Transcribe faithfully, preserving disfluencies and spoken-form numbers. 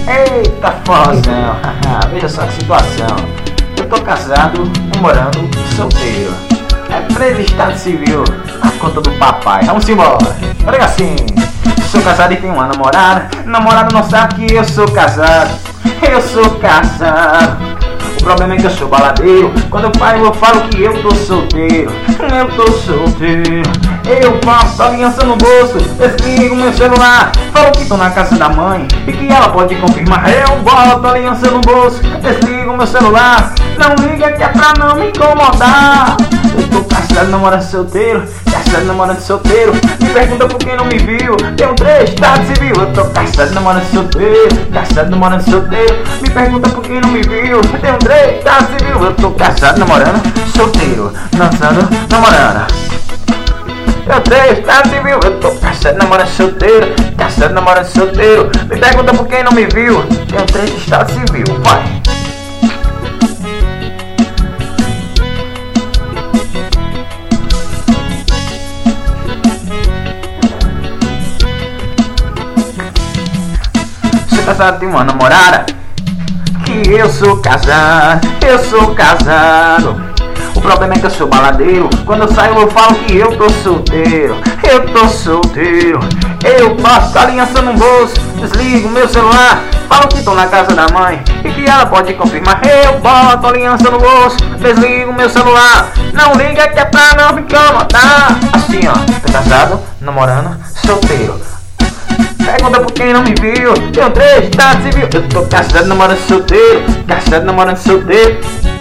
Eita forrozão, veja só que situação. Eu tô casado, namorando, solteiro. É preso estado civil, a conta do papai. Vamos embora. Olha assim, sou casado e tenho uma namorada. Namorada não sabe que eu sou casado. Eu sou casado. O problema é que eu sou baladeiro. Quando eu paro eu falo que eu tô solteiro. Eu tô solteiro. Eu passo aliança no bolso, desligo meu celular, falo que tô na casa da mãe e que ela pode confirmar. Eu boto aliança no bolso, desligo meu celular. Não liga que é pra não me incomodar. Eu tô casado, namorando solteiro. Casado, namorando solteiro. Me pergunta por quem não me viu. Tenho três estados civil. Eu tô casado, namorando solteiro. Casado, namorando solteiro. Me pergunta por quem não me viu. Tenho três estados civil. Eu tô casado, namorando solteiro. Dançando, namorando. Eu tenho estado civil, eu tô casado, namorando solteiro. Casado, namorando solteiro. Me pergunta por quem não me viu. Tenho três estados civil, vai. Sou casado, tenho uma namorada. Que eu sou casado, eu sou casado. O problema é que eu sou baladeiro. Quando eu saio eu falo que eu tô solteiro. Eu tô solteiro. Eu passo aliança no bolso, desligo meu celular, falo que tô na casa da mãe e que ela pode confirmar. Eu boto aliança no bolso, desligo meu celular. Não liga que é pra não me incomodar. Assim ó, tô casado, namorando, solteiro. Pergunta por quem não me viu. Tenho três estados civil. Eu tô casado, namorando solteiro. Casado, namorando solteiro.